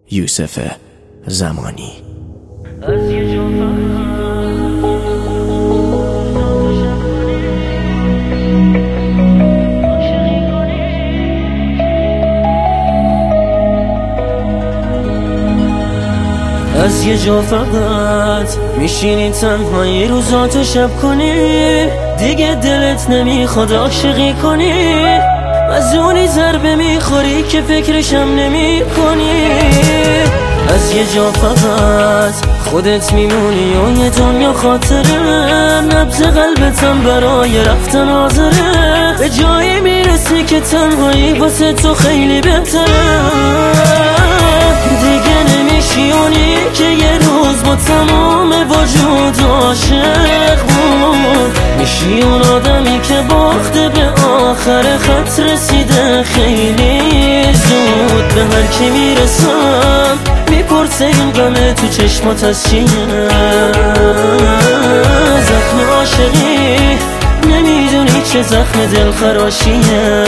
یوسف زمانی. از یه جا فقط میشینی تنهایی روزاتو شب کنی، دیگه دلت نمیخواد عاشقی کنی، از اونی ضربه میخوری که فکرشم نمی کنی. از یه جا فقط خودت میمونی و یه دنیا خاطره، نبض قلبتم برای رفتن حاضره، به جایی میرسی که تنهایی واسه تو خیلی بهتره. دیگه نمیشی اونی که یه روز با تمام وجود عاشق بود، میشی اون آدمی که باخته به آخر خط رسیده خیلی زود. به هر کی میرسم میپرسه این غمه تو چشمات از چیه، زخم عاشقی نمیدونی چه زخم دلخراشیه.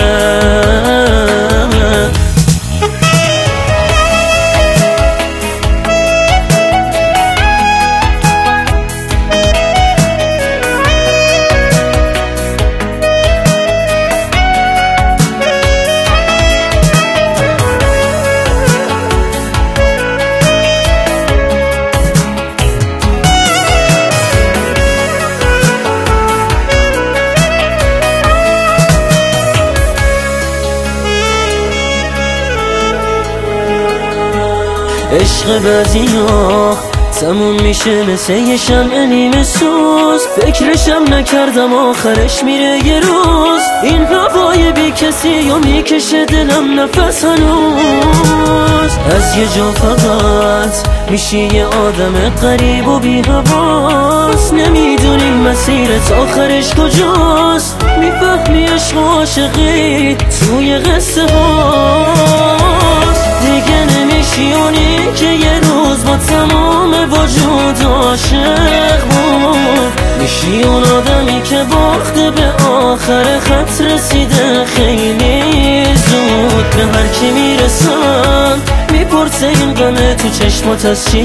عشق بعضیا تموم میشه مثل یه شمع نیمه سوز، فکرشم نکردم آخرش میره یه روز. این هوای بی کسی و میکشه دلم نفس هنوز. از یه جا فقط میشی یه آدم غریب و بی حواس، نمیدونی مسیرت آخرش کجاست، میفهمی عشق و عاشقی توی قصه هاست. دیگه نمیشی اونی که یه روز با تمام وجود عاشق بود، میشی اون آدمی که باخته به آخر خط رسیده خیلی زود. به هر کی میرسم میپرسه این غمه تو چشمات از چیه،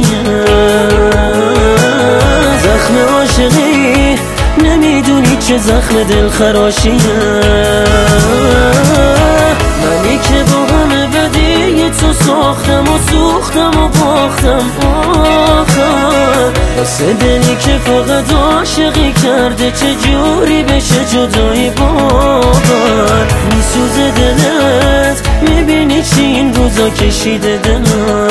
زخم عاشقی نمیدونی چه زخم دلخراشیه. منی که با همه بدی تو ساختم و سوختم و باختم آخر، واسه دلی که فقط عاشقی کرده چه جوری بشه جدایی باور. میسوزه دلت میبینی چی این روزا کشیده دلم،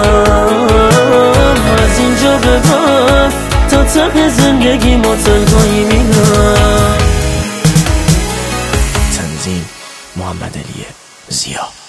از اینجا به بعد تا ته زندگی ما تنهایی میرم. تنظیم محمد علی زیا.